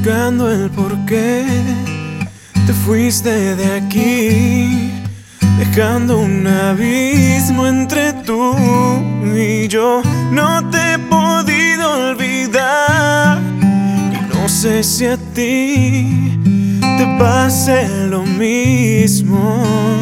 buscando el porqué te fuiste de aquí, dejando un abismo entre tú y yo. No te he podido olvidar y no sé si a ti te pase lo mismo.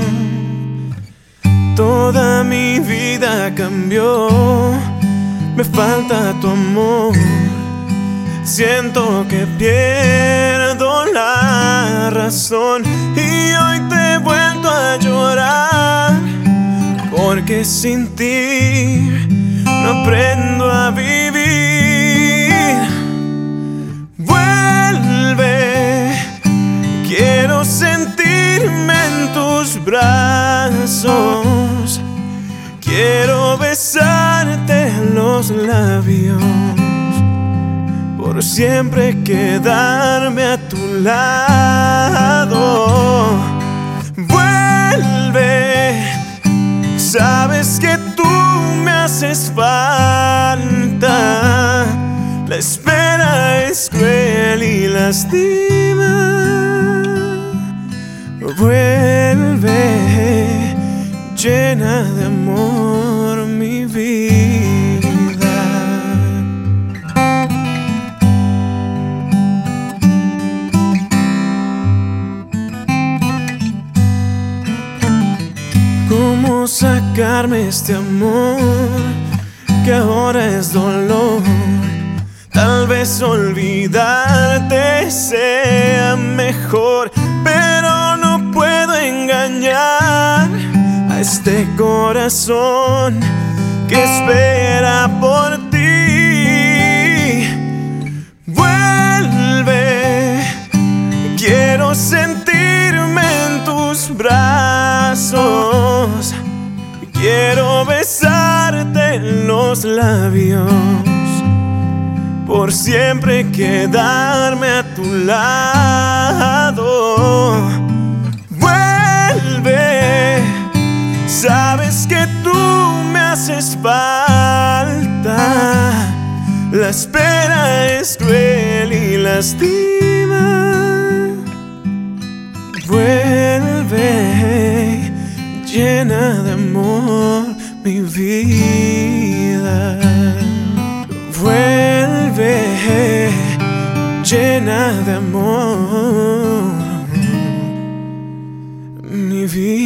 Toda mi vida cambió, me falta tu amor. Siento que pierdo la razón y hoy te he vuelto a llorar, porque sin ti no aprendo a vivir. Vuelve, quiero sentirme en tus brazos, quiero besarte los labios, por siempre quedarme a tu lado. Vuelve, sabes que tú me haces falta. La espera es cruel y lastima. Vuelve, llena de amor mi vida. ¿Cómo sacarme este amor que ahora es dolor? Tal vez olvidarte sea mejor, pero no puedo engañar a este corazón que espera por ti. Vuelve, quiero sentirme en tus brazos, quiero besarte en los labios, por siempre quedarme a tu lado. Vuelve, sabes que tú me haces falta. La espera es cruel y lastima. Vuelve, llena de amor mi vida. Vuelve, llena de amor mi vida.